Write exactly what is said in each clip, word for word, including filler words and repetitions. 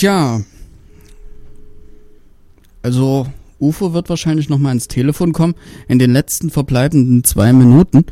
Tja. Also, U F O wird wahrscheinlich nochmal ins Telefon kommen, in den letzten verbleibenden zwei Minuten.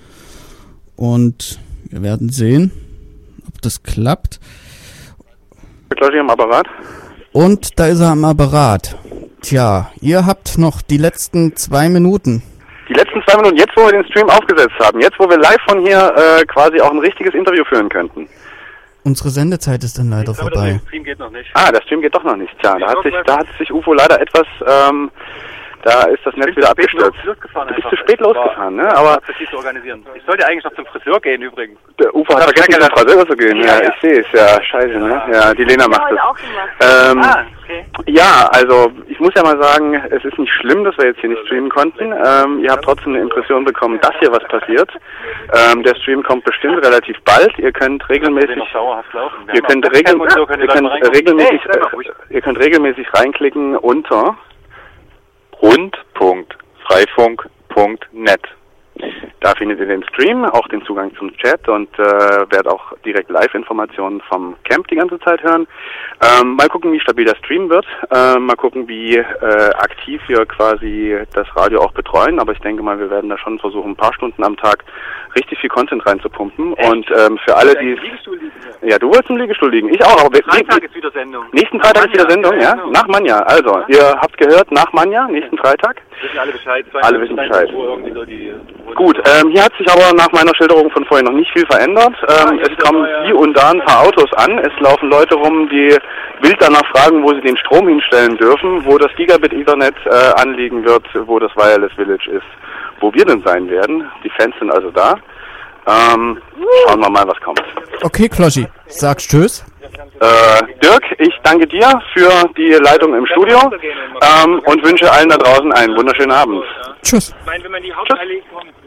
Und wir werden sehen, ob das klappt. Claudia am Apparat. Und da ist er am Apparat. Tja, ihr habt noch die letzten zwei Minuten. Die letzten zwei Minuten, jetzt wo wir den Stream aufgesetzt haben, jetzt wo wir live von hier äh, quasi auch ein richtiges Interview führen könnten. Unsere Sendezeit ist dann leider ich glaube, vorbei. Der Stream geht noch nicht. Ah, der Stream geht doch noch nicht. Tja, da hat sich, da hat sich U F O leider etwas, ähm, da ist das Netz wieder abgestürzt. Du bist zu spät losgefahren, ne? Aber das zu organisieren. Ich sollte eigentlich noch zum Friseur gehen übrigens. Der U F O hat vergessen, zum Friseur zu gehen. Ja, ich sehe es. Ja, scheiße, ne? Ja, die Lena macht das. Ähm, ah, okay. Ja, also ich muss ja mal sagen, es ist nicht schlimm, dass wir jetzt hier nicht streamen konnten. Ähm, ihr habt trotzdem eine Impression bekommen, dass hier was passiert. Ähm, der Stream kommt bestimmt relativ bald. Ihr könnt regelmäßig, ihr könnt, regel, ihr könnt regelmäßig, äh, ihr könnt regelmäßig reinklicken unter rund punkt freifunk punkt net. Da findet ihr den Stream, auch den Zugang zum Chat und äh, werdet auch direkt Live-Informationen vom Camp die ganze Zeit hören. Ähm, mal gucken, wie stabil der Stream wird. Ähm, mal gucken, wie äh, aktiv wir quasi das Radio auch betreuen. Aber ich denke mal, wir werden da schon versuchen, ein paar Stunden am Tag richtig viel Content reinzupumpen. Echt? Und ähm, für alle, die... Ja, du wolltest im Liegestuhl liegen. Ich auch. Aber Freitag ist wieder Sendung. Nächsten Freitag ist wieder Sendung, ja? Genau. Nach Manja. Also, ja. Ihr habt gehört, nach Manja, nächsten Freitag. Wissen alle Bescheid. Alle wissen Bescheid. So die, Gut, ähm, hier hat sich aber nach meiner Schilderung von vorhin noch nicht viel verändert. Ähm, es kommen hier und da ein paar Autos an. Es laufen Leute rum, die wild danach fragen, wo sie den Strom hinstellen dürfen, wo das Gigabit-Ethernet äh, anliegen wird, wo das Wireless Village ist, wo wir denn sein werden. Die Fans sind also da. Ähm, schauen wir mal, was kommt. Okay, Kloschi, sagst tschüss. Äh, Dirk, ich danke dir für die Leitung im Studio ähm, und wünsche allen da draußen einen wunderschönen Abend. Tschüss. Ich meine, wenn man die Hauptallee kommt.